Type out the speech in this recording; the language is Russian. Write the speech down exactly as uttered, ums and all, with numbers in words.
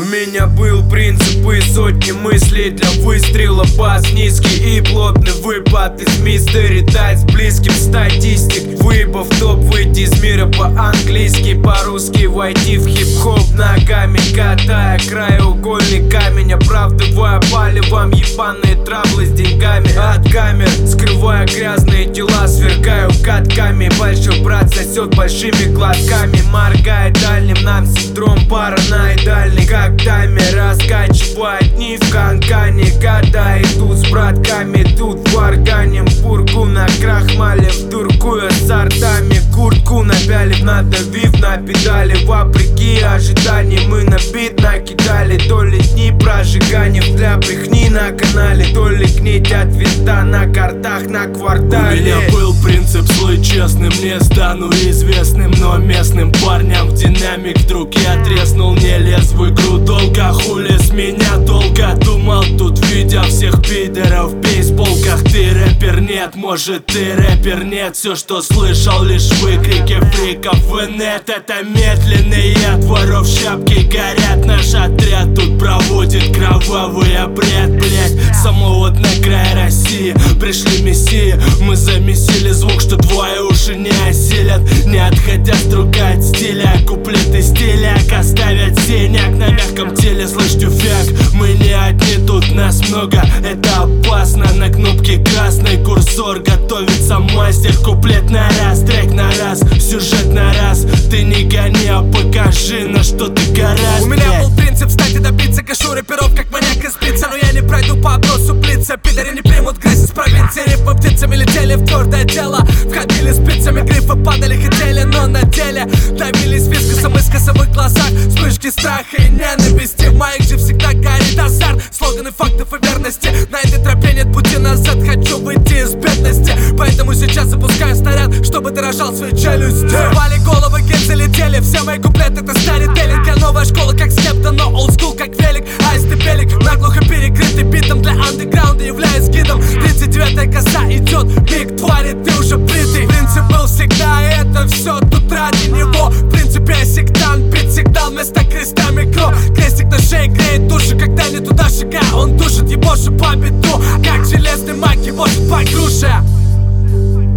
меня был принцип и сотни мыслей для выстрела. Бас низкий и плотный выпад из мистери. Дать с близким статистик, выебав топ, выйти из мира по-английски, по-русски войти в хип-хоп, ногами катая краеугольный камень, оправдывая пали вам ебаные траблы с деньгами. От камер скрывая грязные дела, сверкаю катками. Большой брат сосет большими глотками, моргает дальним, нам синдром параноидальный, как таймер раскачивает дни в канкане. Года идут с братками, тут варганим пургу на крахмале, вдуркуя сортами, куртку напялив, надавив на педали. Вопреки ожиданиям мы на бит накидали, то ли дни прожиганием для брехни на канале, то ли гнить от винта на картах на квартале. У меня был принцип слой честным, не стану известным, но местным парням в динамик вдруг я треснул. Не лез в игру долго, хули с меня долго. Думал, тут видя всех пидоров в бейсболках. Ты рэпер нет, может ты рэпер нет. Все, что слышал, лишь выкрики фриков в инет. Это медленный яд, воров шапки горят. Наш отряд тут проводит кровавый обряд, блять. Самовод на край России, пришли мессии. Мы замесили звук, что твои уши не осилят. Не отходя струка от стиля, куплеты стиляк оставят синяк на мягком теле, слышь, тюфяк. Мы не одни, тут нас много, это опасно. На кнопке красный курсор готовится мастер. Куплет на раз, трек на раз, сюжет на раз. Ты не гони, а покажи, на что ты гораздо. У меня был принцип встать и добиться, кашу рэперов как маньяк из спица. Но я не пройду по опросу блица. Пидоры не примут грязь из провинции. Рифмы птицами летели в твердое тело, входили спицами, грифы падали, хотели, но на деле давились вискосом из косовых глазах. Вспышки страха и ненависти, в моих же всегда горит азарт. Слоганы фактов и верности, на этой тропе нет пути назад. Хочу выйти из бедности, поэтому сейчас запускаю снаряд, чтобы ты рожал свои челюсти. Рвали головы, гильзы летели, все мои куплеты это старителлинг. Я новая школа как Скепта, но олдскул как велик. Аист и пелик, наглухо перекрытый битом для андеграунда, являюсь гидом. Тридцать девятая коса идет, пик твари, ты уже бритый. Принцип был всегда, и это все тут ради него. В принципе я сектант, бит сигнал вместо креста микро. Крестик на шее греет душу, когда не туда шагаю. Он душит ебоши по биту, как железный маг ебошит по груше.